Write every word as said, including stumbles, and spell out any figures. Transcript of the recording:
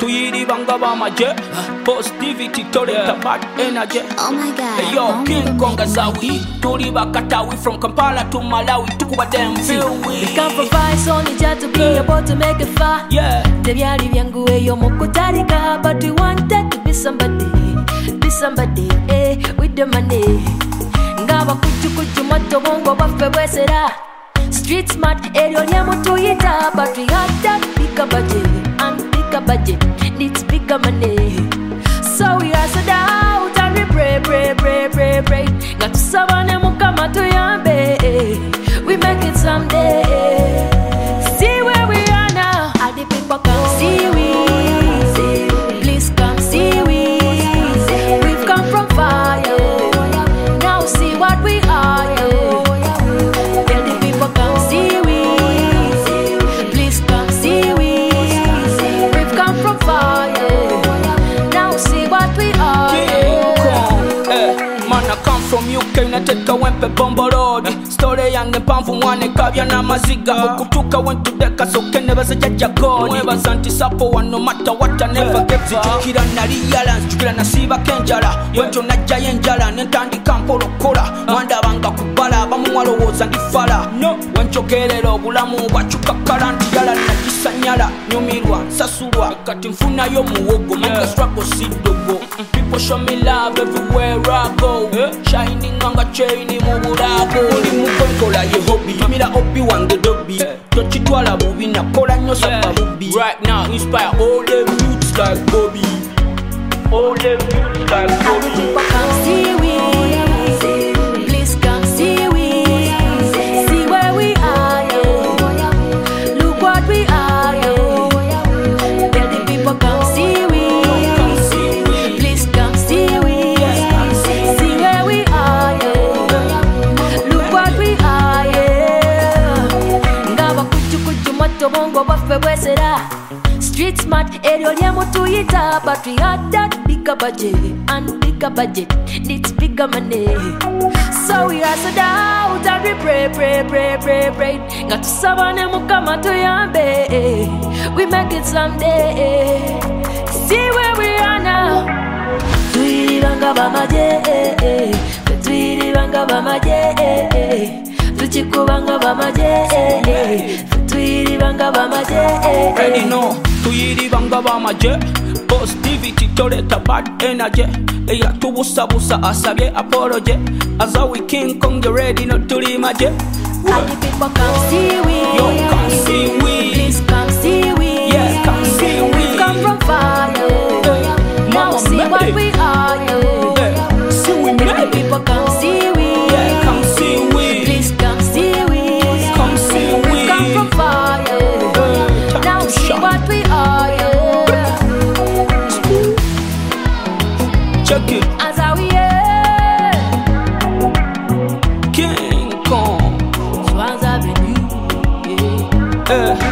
tuyiribanga bamaje positivity toleta bad energy. Oh my God. Hey yo, King Kong Azawi, tuli bakatawi from Kampala to Malawi, tukuba them feel we. We can't provide only just to be able to make it far. Yeah. Tebyali byangu eyo mukutalika, but we wanted to be somebody, be somebody, eh, with the money. Ngaba kuchu kuchu moto bongo baffe bwesera. Street smart eryo lyemutuyita, but we had that bigger budget and bigger budget needs bigger money. So we hustle out and we pray, pray, pray, pray, pray. Nga tusaba ne Mukama tuyambe, we make it someday. See where we are now, all the people come see we. Please come see we. We've come from fire, now see what we are. Tell the people come see we. Please come see we. We've come from fire, now see what we are. Man, I come from U K, nateka wempe bombo road. Story yange mpanvu mwane kabya na maziga. Okutuka went to deka so kene basa jaja god. Mweba zanti sapo one no matter what I never get. Chukira na riyala, chukira na siba kenjala. Wenjo na jaya njala, nentandi kampolo kola. Mwanda banga kubala, bamu mwalo woza ndifala. No, wenjo kelelo bulamu bachuka karanti yala na jisanyala. Nyumirwa, sasurwa, kati mfuna yo muwogo. Manga struggle sidogo. People show me love everywhere I go. Shining on a chain in Muburago. Oli mukonkola ye hobby. Mira opi wange dobby. Tochitwala bubi na kola nyosa babubi. Right now inspire all the youths like Bobby. All the youths like Bobby. People come see we. Please come see we. See where we are, yeah. Look what we are, yeah. Tell the people come see we. Please come see we. See where we are, yeah. Look what we are, yeah. Ngaba kuchu kuchu moto bongo baffe bwesera. Street smart eryo lyemutuyita, but we had that bigger budget and bigger budget needs bigger money. So we hustle out and we pray, pray, pray, pray, pray. Nga tusaba ne Mukama tuyambe, we make it someday. See where we are now. Tuyiribanga bamaje, tuyiribanga bamaje, tuchikubanga bamaje, tuyiribanga bamaje. Ready no, tuyiribanga bamaje. Positivity toleta bad energy. Eya tubusa busa asabye apology. Azawi King Kong ready no tuli maje. All the people come see we. Yo, come see we. Please come see we. Yeah, come see we. We've come from fire, now Mama see made what it. we are, Yeah, see we All the made it. people come see we. Yeah, come see we. Please come see we. Come see we. We've come from fire, now see what we are, Check it. As how we King Kong. Swans Avenue, yeah. Eh.